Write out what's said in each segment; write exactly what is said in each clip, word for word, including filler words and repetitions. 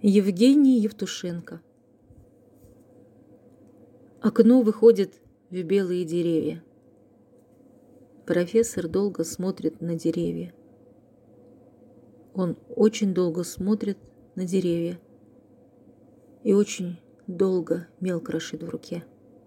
Евгений Евтушенко. Окно выходит в белые деревья. Профессор долго смотрит на деревья. Он очень долго смотрит на деревья и очень долго мел крошит в руке.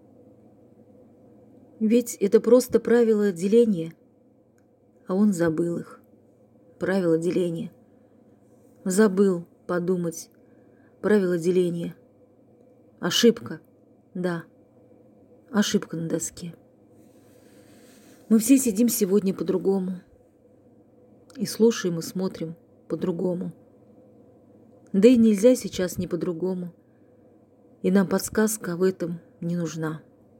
Ведь это просто правила деления, а он забыл их. Правила деления. Забыл подумать. Правила деления. Ошибка. Да. Ошибка на доске. Мы все сидим сегодня по-другому. И слушаем, и смотрим по-другому. Да и нельзя сейчас не по-другому. И нам подсказка в этом не нужна.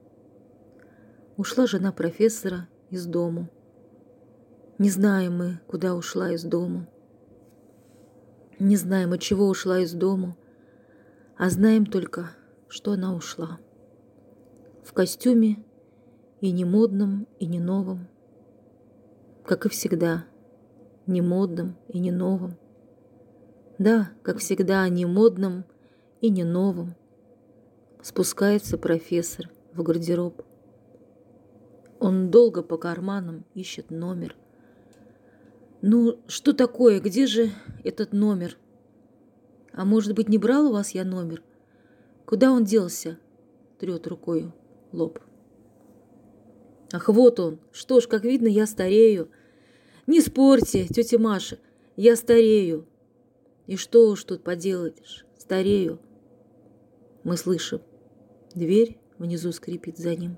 Ушла жена профессора из дому. Не знаем мы, куда ушла из дому. Не знаем, от чего ушла из дому, а знаем только, что она ушла. В костюме и не модном, и не новом. Как и всегда, не модном и не новом. Да, как всегда, не модном и не новом. Спускается профессор в гардероб. Он долго по карманам ищет номер. Ну, что такое? Где же этот номер? А может быть, не брал у вас я номер? Куда он делся? Трет рукой лоб. Ах, вот он. Что ж, как видно, я старею. Не спорьте, тетя Маша, я старею. И что уж тут поделаешь, старею. Мы слышим. Дверь внизу скрипит за ним.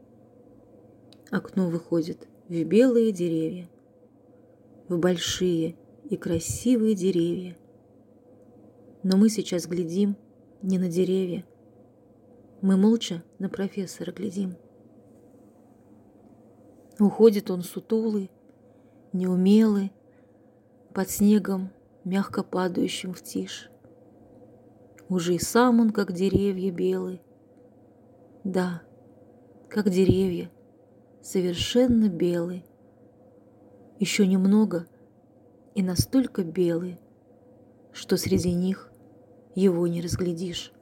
Окно выходит в белые деревья. В большие и красивые деревья. Но мы сейчас глядим не на деревья. Мы молча на профессора глядим. Уходит он сутулый, неумелый, под снегом, мягко падающим в тишь. Уже и сам он, как деревья белые. Да, как деревья, совершенно белые. Еще немного и настолько белые, что среди них его не разглядишь.